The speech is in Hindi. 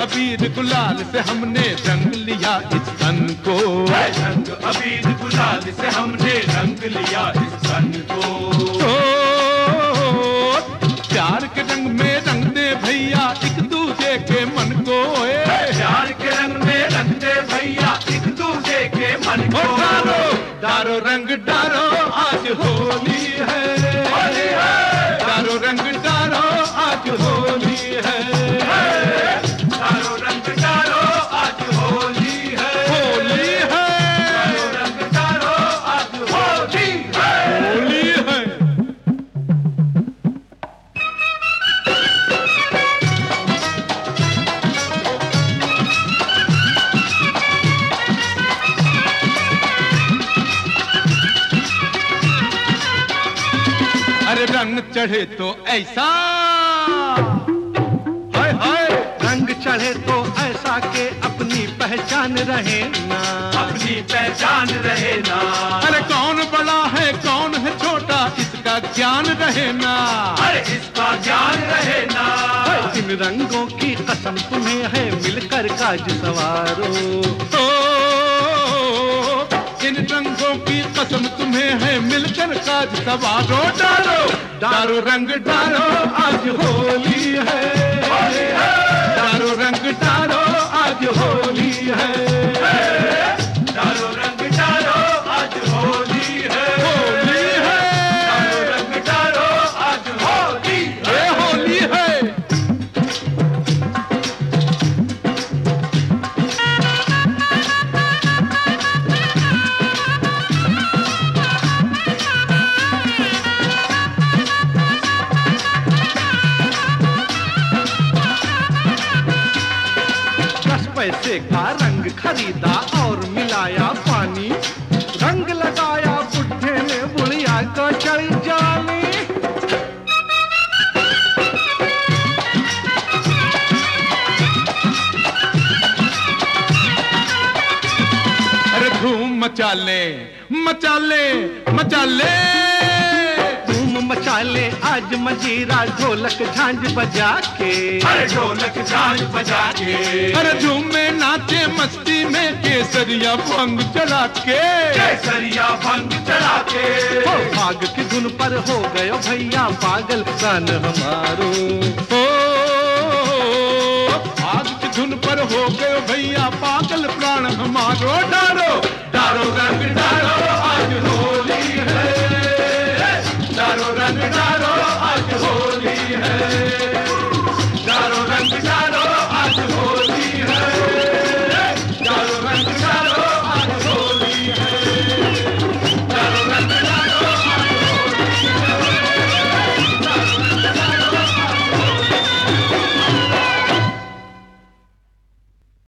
अबीर गुलाल से हमने रंग लिया इस तन को, रंग अबीर गुलाल से हमने रंग लिया इस तन को। प्यार के रंग में रंग दे भैया एक दूजे के मन को, प्यार के रंग में रंग दे भैया एक दूजे के मन को। डारो डारो रंग डारो आज होली है, होली है। डारो रंग डारो आज होली है, डारो रंग डारो आज होली है, होली है। डारो रंग डारो आज होली है, होली है। अरे रंग चढ़े तो ऐसा, हाय हाय रंग चढ़े तो ऐसा के अपनी पहचान रहे ना, अपनी पहचान रहे ना। अरे कौन बड़ा है कौन है छोटा इसका ज्ञान रहे ना, अरे इसका ज्ञान रहे ना। इन रंगों की कसम तुम्हें है मिलकर काज सवारो, इन रंगों की कसम तुम्हें है मिलकर काज सवारो। डालो डालो रंग डालो आज होली है, होली है। डालो रंग डालो आज होली है, डालो रंग डालो आज होली है, होली है। डालो रंग डालो आज होली है, ये होली है। पैसे का रंग खरीदा और मिलाया पानी, रंग लगाया बुढ़े ने बुढ़िया को चढ़ जानी। अरे धूम मचा ले मचा ले मचा ले, धूम मचा ले आज मजीरा ढोलक झांझ बजा के, अरे ढोलक झांझ बजा के। अरे झूमे नाचे मस्ती में केसरिया भंग चढ़ा के, केसरिया भंग चढ़ा के। हो भाग की धुन पर हो गयो भैया पागल सन हमारो। ओ